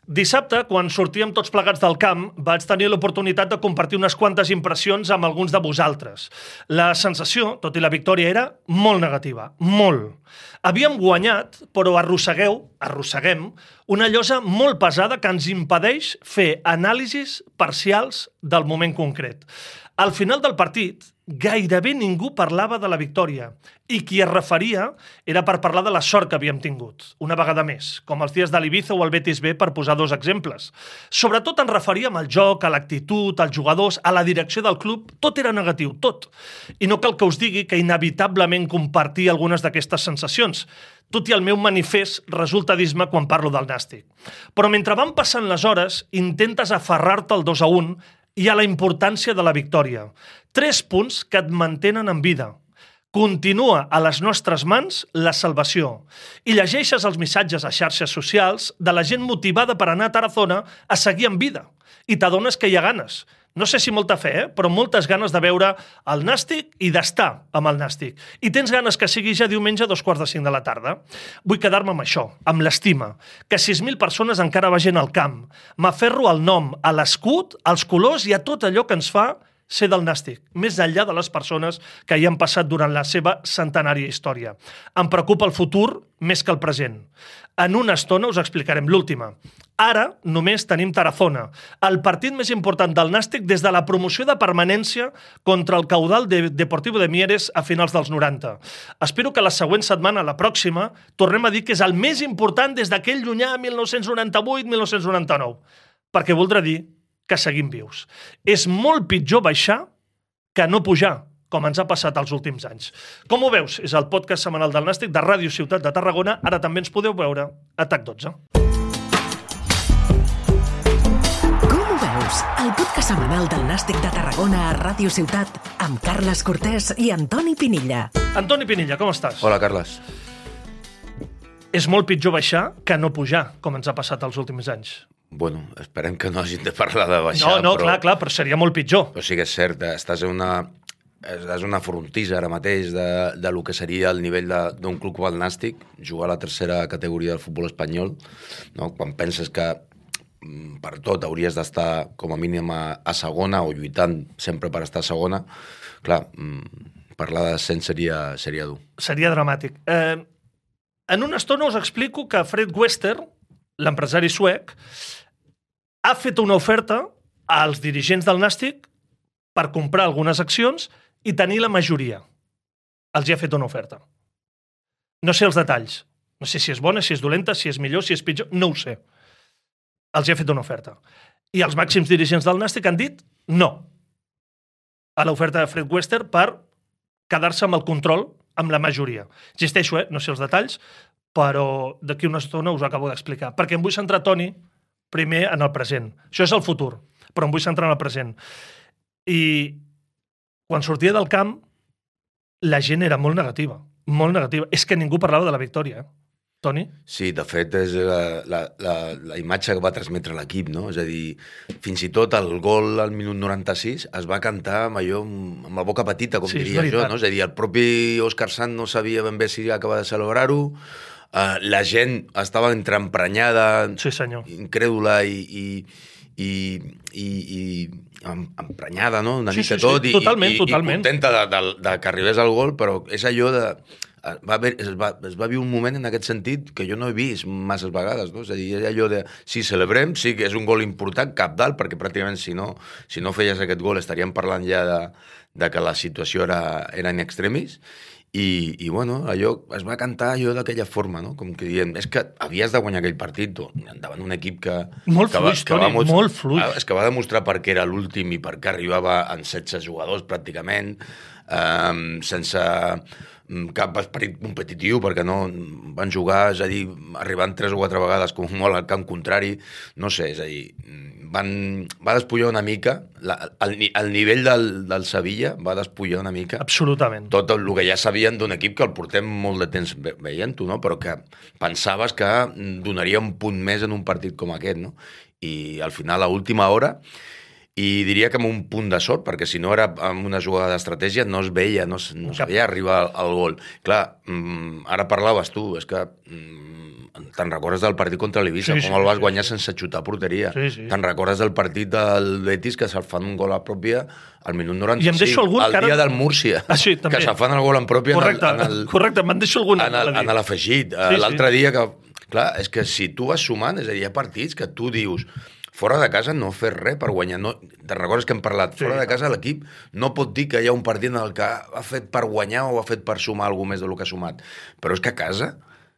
Dissabte, quan sortíem tots plegats del camp, vaig tenir l'oportunitat de compartir unes quantes impressions amb alguns de vosaltres. La sensació, tot i la victòria, era molt negativa, molt. Havíem guanyat, però arrosseguem, una llosa molt pesada que ens impedeix fer anàlisis parcials del moment concret. Al final del partit, gairebé ningú parlava de la victòria i qui es referia era per parlar de la sort que havíem tingut, una vegada més, com els dies de l'Ibiza o el Betis B, per posar dos exemples. Sobretot ens referíem al joc, a l'actitud, als jugadors, a la direcció del club, tot era negatiu, tot. I no cal que us digui que inevitablement compartia algunes d'aquestes sensacions, tot i el meu manifest resultadisme quan parlo del Nàstic. Però mentre van passant les hores, intentes aferrar-te al 2-1 i a la importància de la victòria. 3 punts que et mantenen en vida. Continua a les nostres mans la salvació. I llegeixes els missatges a xarxes socials de la gent motivada per anar a Tarazona a seguir en vida. I t'adones que hi ha ganes. No sé si molta fe, però moltes ganes de veure el Nàstic i d'estar amb el Nàstic. I tens ganes que sigui ja diumenge a 4:45 de la tarda. Vull quedar-me amb això, amb l'estima, que 6.000 persones encara vagin al camp. M'aferro al nom, a l'escut, als colors i a tot allò que ens fa ser del Nàstic, més enllà de les persones que hi han passat durant la seva centenària història. Em preocupa el futur més que el present. En una estona us explicarem l'última. Ara només tenim Tarazona, el partit més important del Nàstic des de la promoció de permanència contra el Caudal Deportivo de Mieres a finals dels 90. Espero que la següent setmana, la pròxima, tornem a dir que és el més important des d'aquell llunyà 1998-1999, perquè voldrà dir que seguim vius. És molt pitjor baixar que no pujar, com ens ha passat els últims anys. Com ho veus? És el podcast setmanal del Nàstic de Ràdio Ciutat de Tarragona. Ara també ens podeu veure a TAC12. Com ho veus? El podcast setmanal del Nàstic de Tarragona a Ràdio Ciutat amb Carles Cortés i Antoni Pinilla. Antoni Pinilla, com estàs? Hola, Carles. És molt pitjor baixar que no pujar, com ens ha passat els últims anys. Bueno, esperem que no hagin de parlar de baixar. No, però... clar, però seria molt pitjor. Però sí que és cert, estàs en una frontissa ara mateix de lo que seria el nivell d'un club com el Nàstic, jugar a la tercera categoria del futbol espanyol, no? Quan penses que per tot hauries d'estar com a mínim a segona o lluitant sempre per estar a segona, clar, parlar de descens seria dur. Seria dramàtic. En una estona us explico que Fred Wester, l'empresari suec, ha fet una oferta als dirigents del Nàstic per comprar algunes accions i tenir la majoria. Els hi ha fet una oferta. No sé els detalls. No sé si és bona, si és dolenta, si és millor, si és pitjor. No ho sé. Els hi ha fet una oferta. I els màxims dirigents del Nàstic han dit no a l'oferta de Fred Wester per quedar-se amb el control, amb la majoria. Insisteixo, no sé els detalls, però d'aquí una estona us ho acabo d'explicar. Perquè em vull centrar, Toni, primer en el present. Això és el futur, però em vull centrar en el present. I quan sortia del camp, la gent era molt negativa, molt negativa. És que ningú parlava de la victòria, Toni? Sí, de fet, és la imatge que va transmetre l'equip, no? És a dir, fins i tot el gol al minut 96 es va cantar amb allò, amb la boca petita, com diria jo, no? És a dir, el propi Òscar Sant no sabia ben bé si acaba de celebrar-ho, la gent estava entremprenyada, sí, senyor, incrèdula i emprenyada, no? Una mica sí, tot, totalment. I contenta de que arribés al gol, però és allò de... Es va viure un moment en aquest sentit que jo no he vist masses vegades, no? És a dir, és allò de, sí, celebrem, sí que és un gol important, cabdal, perquè pràcticament si no feies aquest gol estaríem parlant ja de que la situació era in extremis, i bueno, allò es va cantar allò d'aquella forma, no? Com que dient, és que havies de guanyar aquell partit davant un equip que... Molt fluix, Toni, molt fluix. És que va demostrar per què era l'últim i per què arribava en 16 jugadors pràcticament, sense cap esperit competitiu, perquè no van jugar, és a dir, arribant 3 o 4 vegades com molt al camp contrari, no sé, és a dir, va despullar una mica, el nivell del Sevilla va despullar una mica. Absolutament. Tot el que ja sabien d'un equip que el portem molt de temps veient-ho, no? Però que pensaves que donaria un punt més en un partit com aquest, no? I al final, a última hora, i diria que amb un punt de sort, perquè si no era amb una jugada d'estratègia no es veia, no es veia arribar al gol. Clar, ara parlaves tu, és que te'n recordes del partit contra l'Eivissa, com el vas guanyar sense xutar a porteria. Te'n recordes del partit del Betis, que se'l fan un gol a pròpia al minut 95. El dia del Múrcia, que se'l fan el gol en pròpia correcte, me'n deixo algun en l'afegit. L'altre dia, que clar, és que si tu vas sumant, és a dir, hi ha partits que tu dius fora de casa no fes res per guanyar. Te'n recordes que hem parlat? Fora de casa l'equip no pot dir que hi ha un partit en el que ha fet per guanyar o ha fet per sumar alguna més del que ha sumat. Però és que a casa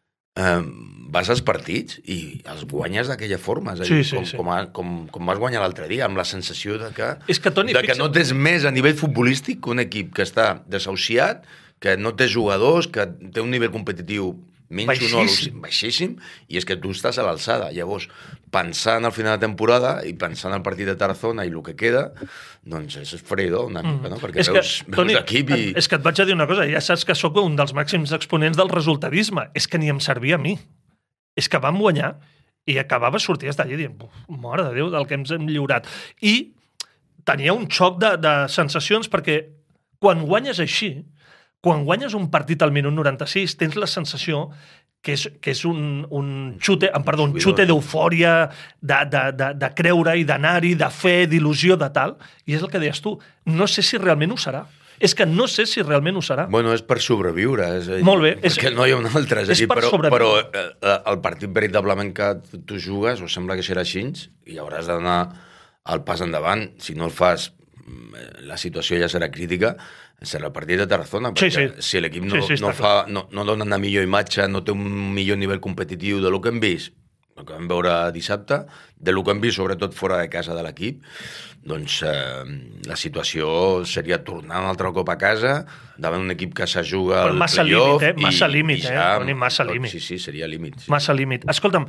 vas als partits i els guanyes d'aquella forma. És a dir, com vas guanyar l'altre dia, amb la sensació de que no tens més a nivell futbolístic que un equip que està desahuciat, que no té jugadors, que té un nivell competitiu baixíssim, i és que tu estàs a l'alçada. Llavors, pensant al final de temporada i pensant al partit de Tarazona i el que queda, doncs és freïdor una mica, no? Perquè veus l'equip i... És que et vaig a dir una cosa, ja saps que sóc un dels màxims exponents del resultadisme, és que ni em servia a mi. És que vam guanyar i acabava sortir d'allà i dient, mare de Déu, del que ens hem lliurat. I tenia un xoc de sensacions, perquè quan guanyes així, quan guanyes un partit al minut 96, tens la sensació que és un xute d'eufòria, de creure i d'anar-hi, de fe, d'il·lusió, de tal. I és el que deies tu. No sé si realment ho serà. És que no sé si realment ho serà. Bueno, és per sobreviure. Molt bé. Perquè no hi ha un altre. És per sobreviure. Però el partit veritablement que tu jugues, o sembla que serà així, i hauràs d'anar al pas endavant. Si no el fas, la situació ja serà crítica, serà el partit de Tarazona, perquè si l'equip no dona una millor imatge, no té un millor nivell competitiu de lo que hem vist, el que vam veure dissabte, de lo que hem vist sobretot fora de casa de l'equip, doncs la situació seria tornar un altre cop a casa davant un equip que s'ajuga al playoff. Massa límit, massa límit. Sí, seria límit. Massa límit. Escolta'm,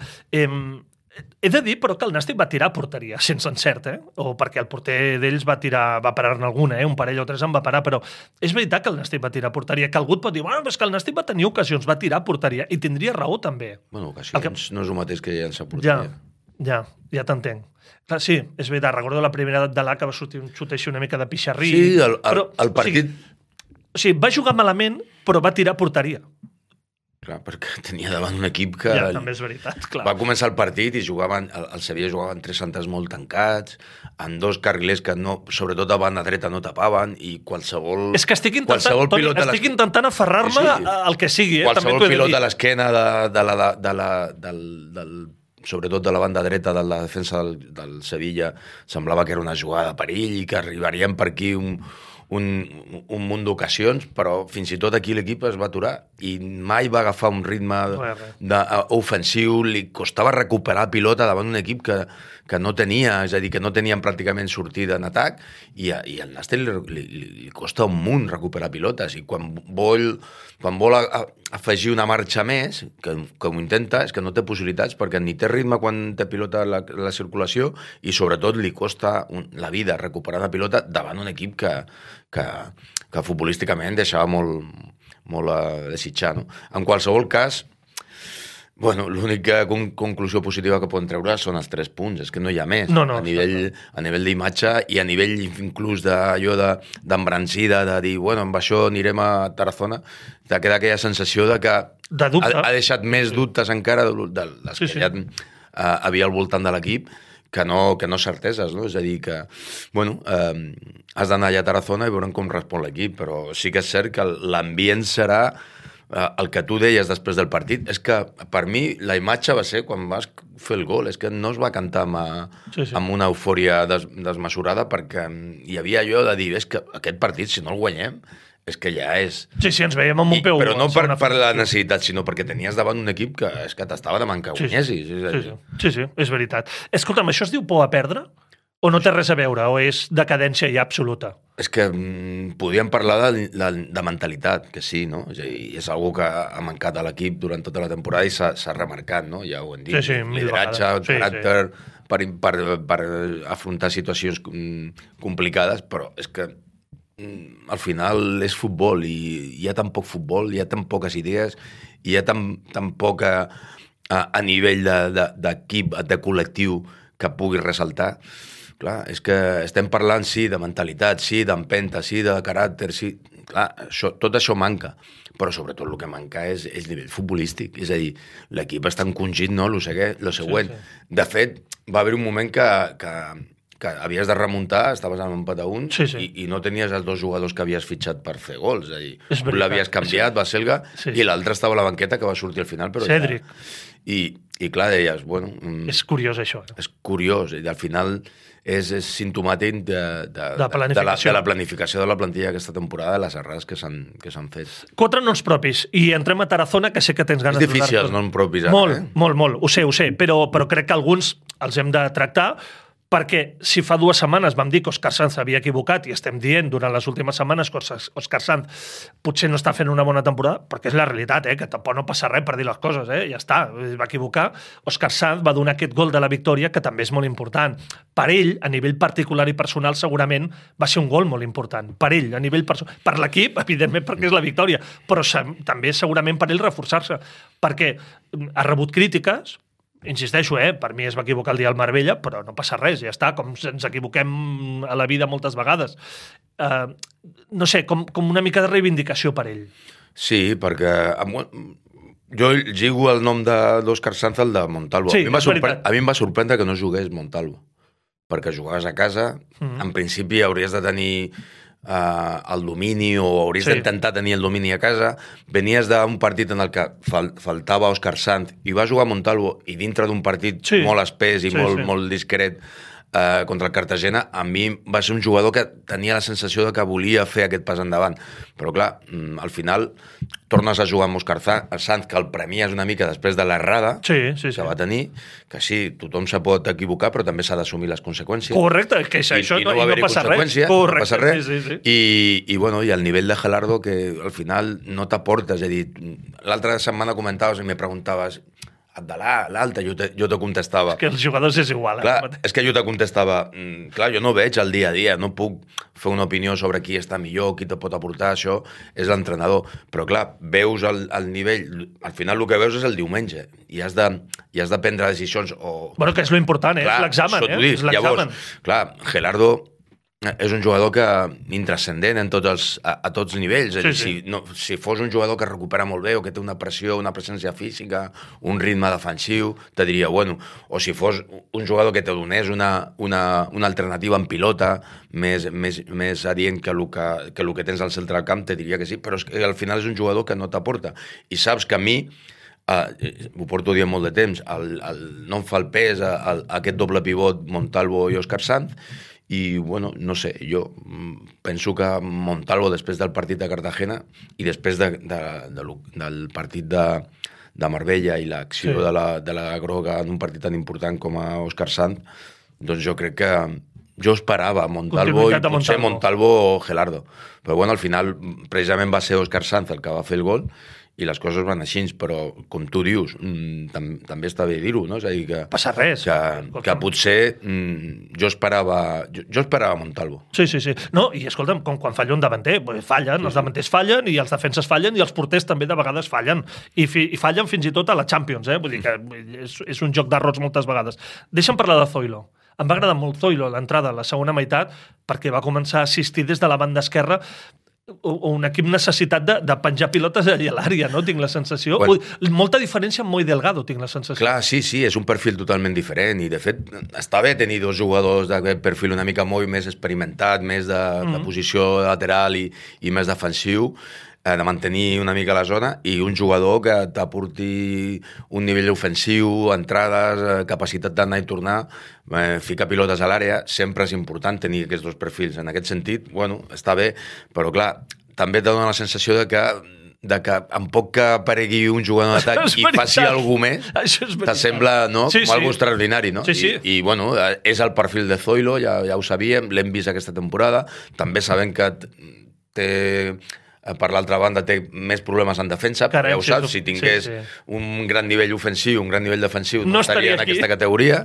he de dir, però, que el Nàstic va tirar a porteria, sense encert, o perquè el porter d'ells va parar-ne alguna, un parell o tres en va parar, però és veritat que el Nàstic va tirar a porteria, que algú et pot dir, bueno, és que el Nàstic va tenir ocasions, va tirar a porteria, i tindria raó també. Bueno, ocasions no és el mateix que llançar a porteria. Ja t'entenc. Clar, sí, és veritat, recordo la primera de l'A que va sortir un xut així una mica de pixarrí. Sí, el partit... O sigui, va jugar malament, però va tirar a porteria. Clar, perquè tenia davant un equip que... Ja, també és veritat, clar. Va començar el partit i el Sevilla jugaven 3 centres molt tancats, amb 2 carrilers que no, sobretot a banda dreta no tapaven, i qualsevol... És que estic intentant aferrar-me al que sigui. Qualsevol pilot a l'esquena sobretot de la banda dreta de la defensa del Sevilla semblava que era una jugada de perill i que arribarien per aquí un munt d'ocasions, però fins i tot aquí l'equip es va aturar i mai va agafar un ritme ofensiu, li costava recuperar pilota davant un equip que no tenia, és a dir, que no tenien pràcticament sortida en atac, i al Nàstic li costa un munt recuperar pilotes, i quan vol afegir una marxa més, que ho intenta, és que no té possibilitats, perquè ni té ritme quan té pilota la circulació, i sobretot li costa la vida recuperar la pilota davant un equip que futbolísticament deixava molt a desitjar, no? En qualsevol cas, bueno, l'única conclusió positiva que poden treure són els 3 punts, és que no hi ha més. A nivell d'imatge i a nivell inclús d'embrancida, de dir, bueno, amb això anirem a Tarazona, de quedar aquella sensació de que ha deixat més dubtes encara dels que ja havia al voltant de l'equip, que no certeses, no? És a dir, que, bueno, has d'anar allà a Tarazona i veurem com respon l'equip, però sí que és cert que l'ambient serà el que tu deies després del partit. És que, per mi, la imatge va ser quan vas fer el gol, és que no es va cantar amb una eufòria desmesurada, perquè hi havia allò de dir, és que aquest partit, si no el guanyem, és que ja és... Sí, ens veiem amb un peu... Però no per la necessitat, sinó perquè tenies davant un equip que és que t'estava demanant que guanyessis. Sí, és veritat. Escolta'm, això es diu por a perdre? O no té res a veure? O és decadència ja absoluta? És que podríem parlar de mentalitat, que sí, no? És algo que ha mancat a l'equip durant tota la temporada i s'ha remarcat, no? Ja ho hem dit. Lideratge, caràcter, per afrontar situacions complicades, però és que al final és futbol i hi ha tan poc futbol, hi ha tan poques idees, hi ha tan poc a nivell d'equip, de col·lectiu que pugui ressaltar, Clar, és que estem parlant, sí, de mentalitat, sí, d'empenta, sí, de caràcter, sí... Clar, tot això manca, però sobretot el que manca és nivell futbolístic. És a dir, l'equip està encongit, no? Lo següent. Sí. De fet, va haver un moment que havies de remuntar, estaves en empat a 1 i no tenies els dos jugadors que havies fitxat per fer gols. És a dir, un l'havies canviat, Baselga, i l'altre estava a la banqueta que va sortir al final. Però Cèdric. I clar, deies, bueno... És curiós, això. És curiós, i al final és simptomàtic de la planificació de la plantilla aquesta temporada, de les errades que s'han fet. 4 noms propis, i entrem a Tarazona, que sé que tens ganes de... És difícil els noms propis, ara, molt, ho sé, però crec que alguns els hem de tractar, perquè si fa 2 setmanes vam dir que Òscar Sanz s'havia equivocat i estem dient durant les últimes setmanes que Òscar Sanz potser no està fent una bona temporada, perquè és la realitat, que tampoc no passa res per dir les coses, ja està, va equivocar. Òscar Sanz va donar aquest gol de la victòria, que també és molt important. Per ell, a nivell particular i personal, segurament va ser un gol molt important. Per ell, a nivell personal. Per l'equip, evidentment, perquè és la victòria, però també segurament per ell reforçar-se, perquè ha rebut crítiques. Insisteixo, per mi es va equivocar el dia al Marbella, però no passa res, ja està, com ens equivoquem a la vida moltes vegades. No sé, com una mica de reivindicació per ell. Sí, perquè jo lligo el nom d'Òscar Sanz al de Montalvo. Sí, a mi em va sorprendre que no jugués Montalvo, perquè jugaves a casa, en principi hauries de tenir el domini o hauries d'intentar tenir el domini a casa. Venies d'un partit en el que faltava Òscar Sanz i va jugar a Montalvo, i dintre d'un partit molt espès i molt discret contra el Cartagena, a mi va ser un jugador que tenia la sensació de que volia fer aquest pas endavant. Però clar, al final tornes a jugar amb Òscar Sanz, que el premies una mica després de l'errada que va tenir, que sí, tothom se pot equivocar, però també s'ha d'assumir les conseqüències. Correcte, que això no passa res. Correcte. I el nivell de Gelardo, que al final no t'aporta. És a dir, l'altra setmana comentaves i me preguntaves l'altre, jo te contestava. És que els jugadors és igual. Clar, és que jo te contestava, clar, jo no veig el dia a dia, no puc fer una opinió sobre qui està millor, qui te pot aportar, això és l'entrenador. Però clar, veus el nivell, al final el que veus és el diumenge, i has de prendre decisions. Bueno, que és lo important, és l'examen. Llavors, clar, Gelardo és un jugador que intrascendent a tots els nivells. Si fos un jugador que recupera molt bé o que té una pressió, una presència física, un ritme defensiu, te diria, bueno. O si fos un jugador que te donés una alternativa en pilota més adient que el que tens al centre del camp, te diria que sí, però és que al final és un jugador que no t'aporta. I saps que a mi, ho porto dient molt de temps, no em fa el pes aquest doble pivot Montalvo i Òscar Sanz. I, bueno, no sé, jo penso que Montalvo, després del partit de Cartagena i després del partit de Marbella i l'acció de la groga en un partit tan important com a Òscar Sanz, doncs jo crec que jo esperava Montalvo i potser Montalvo o Gelardo. Però, bueno, al final, precisament va ser Òscar Sanz el que va fer el gol i les coses van així, però, com tu dius, també està bé dir-ho, no? És a dir, que... Passa res. Que potser jo esperava Montalvo. Sí. No, i escolta'm, com quan falla un davanter, fallen, els davanters fallen i els defenses fallen i els porters també de vegades fallen. I fallen fins i tot a la Champions, Vull dir que és un joc d'errors moltes vegades. Deixa'm parlar de Zoilo. Em va agradar molt Zoilo a l'entrada, a la segona meitat, perquè va començar a assistir des de la banda esquerra un equip necessitat de penjar pilotes allà a l'àrea, no? Tinc la sensació. Molta diferència amb Moi Delgado, tinc la sensació. Clar, sí, és un perfil totalment diferent i, de fet, està bé tenir dos jugadors d'aquest perfil una mica més experimentat, més de posició lateral i més defensiu, de mantenir una mica la zona, i un jugador que t'aporti un nivell ofensiu, entrades, capacitat d'anar i tornar, ficar pilotes a l'àrea. Sempre és important tenir aquests dos perfils. En aquest sentit, bueno, està bé, però clar, també te dona la sensació de que en poc que aparegui un jugador d'atac i faci alguna més, t'assembla, no? Com algo extraordinari, no? I bueno, és el perfil de Zoilo, ja ho sabíem, l'hem vist aquesta temporada, també sabem que té... Per l'altra banda, té més problemes en defensa, ja ho saps, si tingués un gran nivell ofensiu, un gran nivell defensiu, no estaria en aquesta categoria.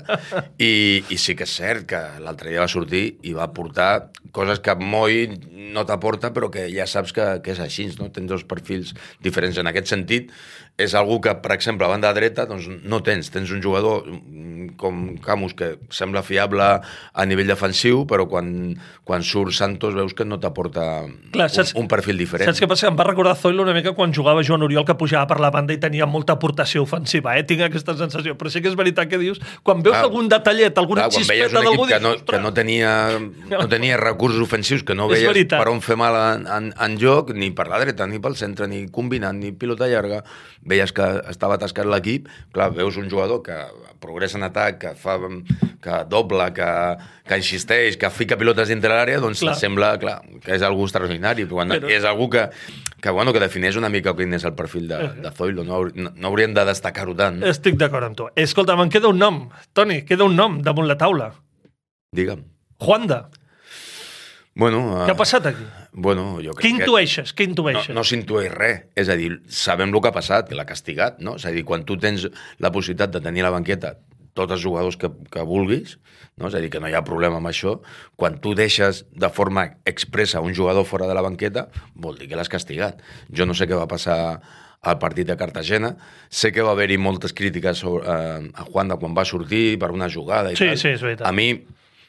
I sí que és cert que l'altre dia va sortir i va portar coses que Moi no t'aporta, però que ja saps que és així, no? Tens dos perfils diferents. En aquest sentit, és algú que, per exemple, a banda dreta, doncs no tens un jugador com Camus, que sembla fiable a nivell defensiu, però quan surt Santos veus que no t'aporta un perfil diferent. Saps què passa? Em va recordar Zoilo una mica quan jugava Joan Oriol, que pujava per la banda i tenia molta aportació ofensiva, Tinc aquesta sensació, però sí que és veritat que dius, quan veus algun detallet, alguna xispeta d'algú, dius, que no tenia recursos ofensius, que no veies per on fer mal en joc, ni per la dreta, ni pel centre, ni combinant, ni pilota llarga, veies que estava atascat l'equip. Clar, veus un jugador que progressa en atac, que dobla, que insisteix, que fica pilotes dintre l'àrea, doncs sembla, que és algú extraordinari, però és algú que defineix una mica quin és el perfil de Zoilo. No hauríem de destacar-ho tant. Estic d'acord amb tu. Escolta, me'n queda un nom, Toni, queda un nom damunt la taula. Digue'm. Juanda. Bueno, què ha passat aquí? Bueno, jo crec Què intueixes? No s'intueix res. És a dir, sabem el que ha passat, que l'ha castigat, no? És a dir, quan tu tens la possibilitat de tenir a la banqueta tots els jugadors que vulguis, no? És a dir, que no hi ha problema amb això, quan tu deixes de forma expressa un jugador fora de la banqueta, vol dir que l'has castigat. Jo no sé què va passar al partit de Cartagena. Sé que va haver-hi moltes crítiques a Juanda quan va sortir per una jugada i tal. Sí, és veritat. A mi,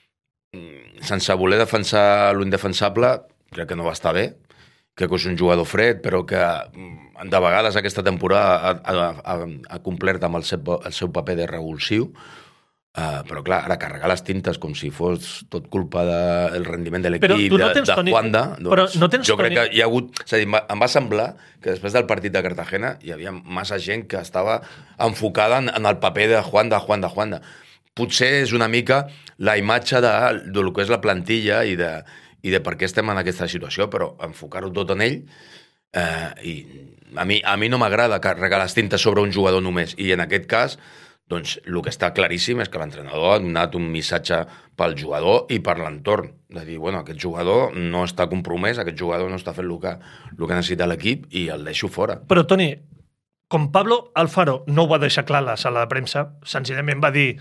sense voler defensar l'indefensable, crec que no va estar bé. Crec que és un jugador fred, però que de vegades aquesta temporada ha complert amb el seu paper de revulsiu. Però clar, ara carregar les tintes com si fos tot culpa del rendiment de l'equip, de Juanda, doncs jo crec que hi ha hagut... És a dir, em va semblar que després del partit de Cartagena hi havia massa gent que estava enfocada en el paper de Juanda. Potser és una mica la imatge del que és la plantilla i de per què estem en aquesta situació, però enfocar-ho tot en ell, i a mi no m'agrada carregar les tintes sobre un jugador només, i en aquest cas, doncs, el que està claríssim és que l'entrenador ha donat un missatge pel jugador i per l'entorn, de dir, bueno, aquest jugador no està compromès, aquest jugador no està fent el que necessita l'equip i el deixo fora. Però, Toni, com Pablo Alfaro no ho va deixar clar a la sala de premsa, senzillament va dir,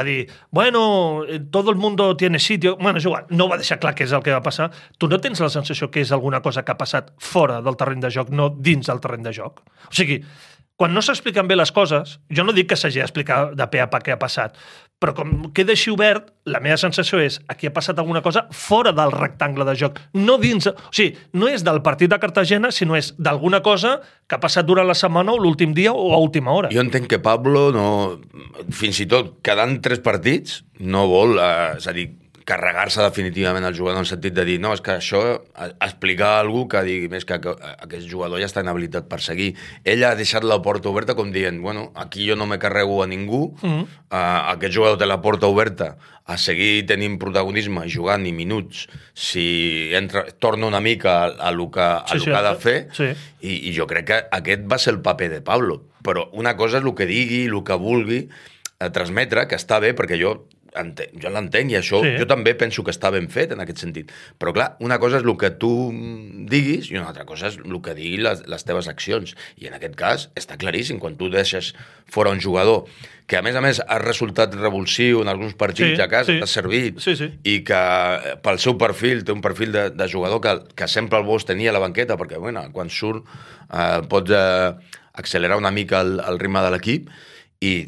bueno, todo el mundo tiene sitio... Bueno, és igual, no va deixar clar què és el que va passar. Tu no tens la sensació que és alguna cosa que ha passat fora del terreny de joc, no dins del terreny de joc? O sigui, quan no s'expliquen bé les coses, jo no dic que s'hagi d'explicar de pe a pa què ha passat, però com queda així obert, la meva sensació és aquí ha passat alguna cosa fora del rectangle de joc, no dins... O sigui, no és del partit de Cartagena, sinó és d'alguna cosa que ha passat durant la setmana o l'últim dia o a última hora. Jo entenc que Pablo, fins i tot quedant 3 partits, no vol, és a dir, carregar-se definitivament el jugador en el sentit de dir, no, és que això, explicar a algú que digui més que aquest jugador ja està inhabilitat per seguir. Ell ha deixat la porta oberta com dient, bueno, aquí jo no me carrego a ningú, aquest jugador té la porta oberta a seguir tenint protagonisme i jugant i minuts si torna una mica a lo que ha de fer, i jo crec que aquest va ser el paper de Pablo. Però una cosa és el que digui, el que vulgui transmetre, que està bé, perquè jo l'entenc, i això jo també penso que està ben fet en aquest sentit. Però clar, una cosa és el que tu diguis i una altra cosa és el que diguin les teves accions. I en aquest cas està claríssim, quan tu deixes fora un jugador que a més ha resultat revulsiu en alguns partits a casa, t'ha servit, i que pel seu perfil té un perfil de jugador que sempre el vols tenir a la banqueta, perquè bueno, quan surt pots accelerar una mica el ritme de l'equip, i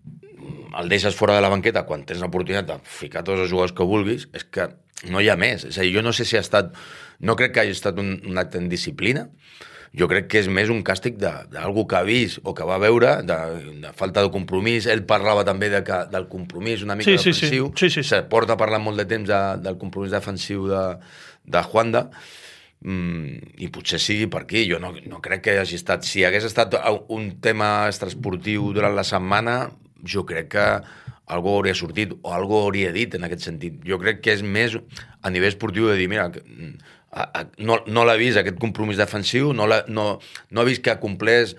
el deixes fora de la banqueta quan tens l'oportunitat de ficar tots els jugadors que vulguis, és que no hi ha més. És a dir, jo no sé si ha estat... No crec que hagi estat un acte en disciplina. Jo crec que és més un càstig d'algú que ha vist o que va veure, de falta de compromís. Ell parlava també del compromís una mica defensiu. Se porta parlant molt de temps del compromís defensiu de Juanda, i potser sigui per aquí. Jo no crec que hagi estat... Si hagués estat un tema extraesportiu durant la setmana, jo crec que algú hauria sortit o algú hauria dit en aquest sentit. Jo crec que és més a nivell esportiu de dir, mira, no l'ha vist aquest compromís defensiu, no ha vist que compleix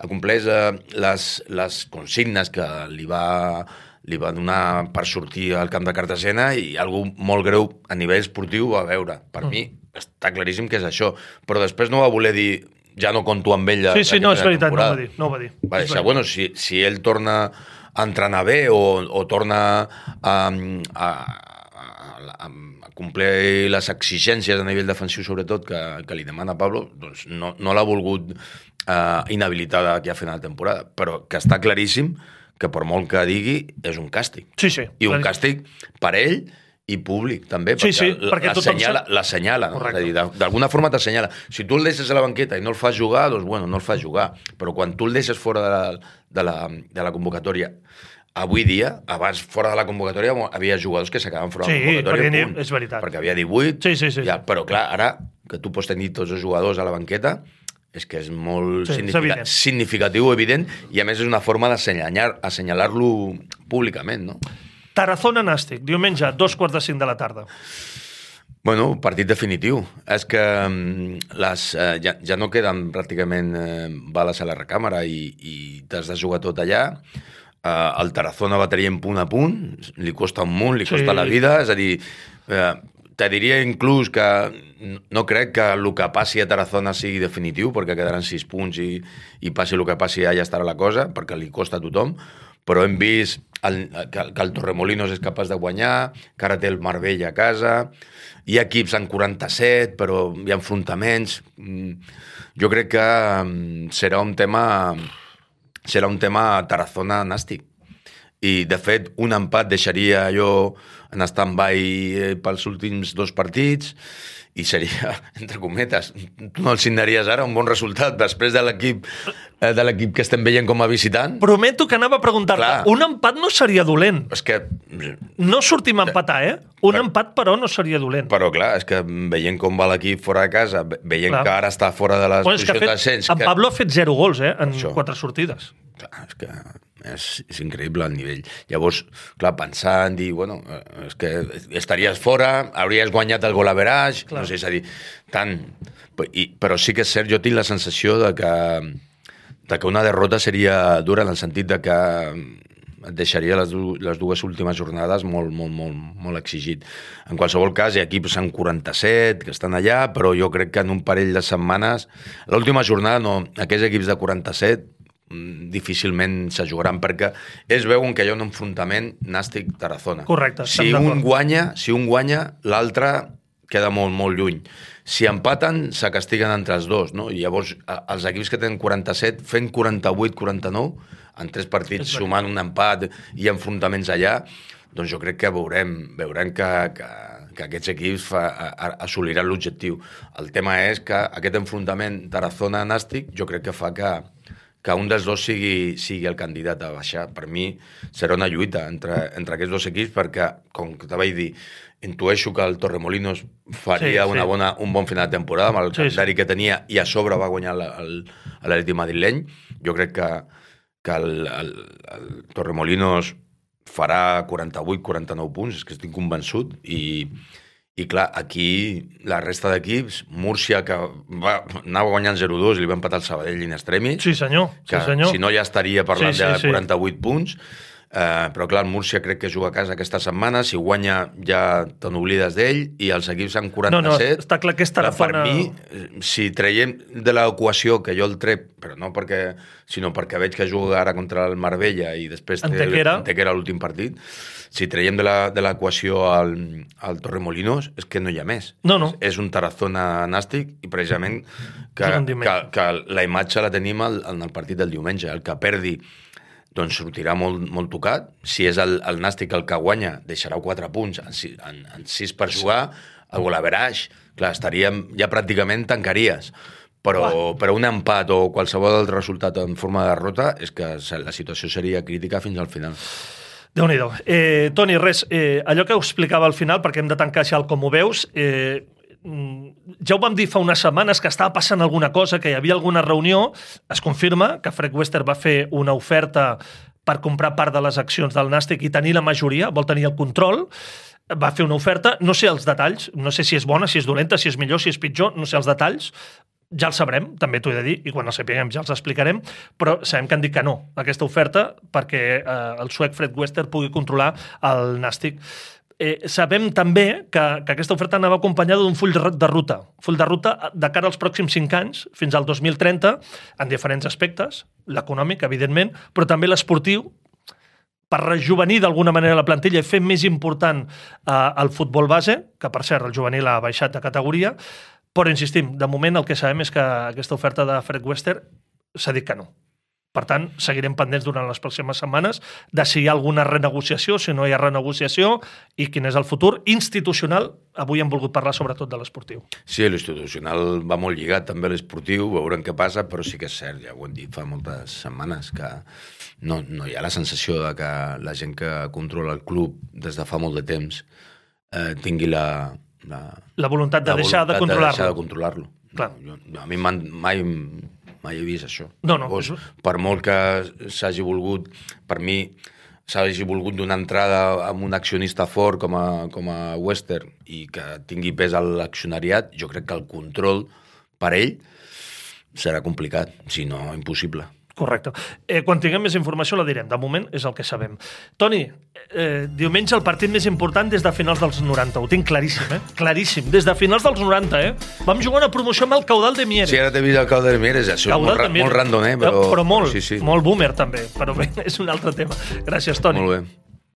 les consignes que li va donar per sortir al camp de Cartagena, i algú molt greu a nivell esportiu va veure. Per mi està claríssim que és això, però després no va voler dir ja no conto amb ell. Sí, no, és veritat, no ho va dir. Va deixar, bueno, si ell torna a entrenar bé o torna a a complir les exigències a nivell defensiu, sobretot, que li demana Pablo, doncs no l'ha volgut inhabilitar d'aquí a final de temporada, però que està claríssim que per molt que digui, és un càstig. Sí. I un càstig per ell i públic, també, perquè l'assenyala, no? És a dir, d'alguna forma t'assenyala. Si tu el deixes a la banqueta i no el fas jugar, doncs, bueno, no el fas jugar. Però quan tu el deixes fora de la convocatòria, avui dia, abans fora de la convocatòria, havia jugadors que s'acabaven fora de la convocatòria. Sí, és veritat. Perquè havia 18. Sí. Ja, però, clar, ara que tu pots tenir tots els jugadors a la banqueta, és que és molt significatiu, evident, i a més és una forma d'assenyalar-lo públicament, no? Tarazona-Nàstic, diumenge, 2:45 de la tarda. Bueno, partit definitiu. És que ja no queden pràcticament bales a la recàmera i t'has de jugar tot allà. El Tarazona va traient punt a punt, li costa un munt, li costa la vida, és a dir, te diria inclús que no crec que el que passi a Tarazona sigui definitiu, perquè quedaran 6 punts i passi el que passi, ja estarà la cosa, perquè li costa a tothom, però hem vist que el Torremolinos és capaç de guanyar, que ara té el Marbella a casa, hi ha equips en 47, però hi ha enfrontaments. Jo crec que serà un tema Tarazona-Nàstic. I, de fet, un empat deixaria jo en stand-by pels últims 2 partits i seria, entre cometes, tu no el signaries ara, un bon resultat després de l'equip que estem veient com a visitant. Prometo que anava a preguntar-te, un empat no seria dolent. És que... No sortim a empatar, empat, però, no seria dolent. Però, clar, és que veient com va l'equip fora de casa, veient que ara està fora de les posicions d'ascens... En Pablo ha fet 0 gols, en 4 sortides. Clar, és que... És increïble el nivell. Llavors, clar, pensant, dir, bueno, és que estaries fora, hauries guanyat el golaverage, no sé, és a dir, tant... Però sí que és cert, jo tinc la sensació de que una derrota seria dura en el sentit de que et deixaria les 2 últimes jornades molt exigit. En qualsevol cas, hi ha equips en 47 que estan allà, però jo crec que en un parell de setmanes... L'última jornada, no, aquells equips de 47 difícilment se jugaran, perquè ells veuen que hi ha un enfrontament Nàstic-Tarazona. Correcte. Si un guanya, l'altre queda molt lluny. Si empaten, se castiguen entre els dos, no? I llavors, els equips que tenen 47, fent 48-49, en 3 partits, sumant un empat i enfrontaments allà, doncs jo crec que veurem que aquests equips assoliran l'objectiu. El tema és que aquest enfrontament Tarazona-Nàstic jo crec que fa que un dels dos sigui el candidat a baixar. Per mi serà una lluita entre aquests 2 equips, perquè, com te vaig dir, intueixo que el Torremolinos faria un bon final de temporada amb el calendari que tenia, i a sobre va guanyar l'Atlètic madrileny. Jo crec que el Torremolinos farà 48-49 punts, és que estic convençut, i clar, aquí la resta d'equips, Múrcia, que anava guanyant 0-2 i li va empatar el Sabadell in extremis. Sí, senyor. Si no ja estaria parlant de 48 punts. Però clar, el Múrcia crec que juga a casa aquesta setmana, si guanya ja te n'oblides d'ell, i els equips en 47... No, està clar que és Tarazona... Per mi, si traiem de l'equació, que jo el trec, però no sinó perquè veig que juga ara contra el Marbella i després té Antequera l'últim partit, si traiem de l'equació al Torremolinos, és que no hi ha més. No. És un Tarazona-Nàstic, i precisament que la imatge la tenim en el partit del diumenge. El que perdi doncs sortirà molt tocat. Si és el Nàstic el que guanya, deixarà 4 punts en 6 per jugar, el golaverage, clar, ja pràcticament tancaries. Però un empat o qualsevol altre resultat en forma de derrota és que la situació seria crítica fins al final. Déu-n'hi-do. Toni, res, allò que ho explicava al final, perquè hem de tancar així el com ho veus, ja ho vam dir fa unes setmanes que estava passant alguna cosa, que hi havia alguna reunió. Es confirma que Fred Wester va fer una oferta per comprar part de les accions del Nàstic i tenir la majoria, vol tenir el control. Va fer una oferta, no sé els detalls, no sé si és bona, si és dolenta, si és millor, si és pitjor, no sé els detalls. Ja els sabrem, també t'ho he de dir, i quan els sapiguem ja els explicarem, però sabem que han dit que no a aquesta oferta perquè el suec Fred Wester pugui controlar el Nàstic. Sabem també que aquesta oferta anava acompanyada d'un full de ruta de cara als pròxims 5 anys, fins al 2030, en diferents aspectes, l'econòmic, evidentment, però també l'esportiu, per rejuvenir d'alguna manera la plantilla i fer més important el futbol base, que per cert el juvenil ha baixat de categoria, però insistim, de moment el que sabem és que aquesta oferta de Fred Wester s'ha dit que no. Per tant, seguirem pendents durant les pròximes setmanes de si hi ha alguna renegociació, si no hi ha renegociació i quin és el futur institucional. Avui hem volgut parlar sobretot de l'esportiu. Sí, l'institucional va molt lligat també a l'esportiu, veurem què passa, però sí que és cert, ja ho hem dit fa moltes setmanes, que no hi ha la sensació de que la gent que controla el club des de fa molt de temps tingui la voluntat de deixar de controlar-lo. De deixar de controlar-lo. Clar. A mi mai he vist això. No. Per molt que s'hagi volgut, per mi, s'hagi volgut donar entrada amb un accionista fort com a Wester i que tingui pes a l'accionariat, jo crec que el control per ell serà complicat, si no impossible. Correcte. Quan tinguem més informació la direm. De moment és el que sabem. Toni, diumenge el partit més important des de finals dels 90. Ho tinc claríssim, Claríssim. Des de finals dels 90, Vam jugar una promoció amb el Caudal de Mieres. Sí, ara t'he vist el Caudal de Mieres. Això és molt random, però... Però molt, sí. molt boomer també. Però bé, és un altre tema. Gràcies, Toni. Molt bé.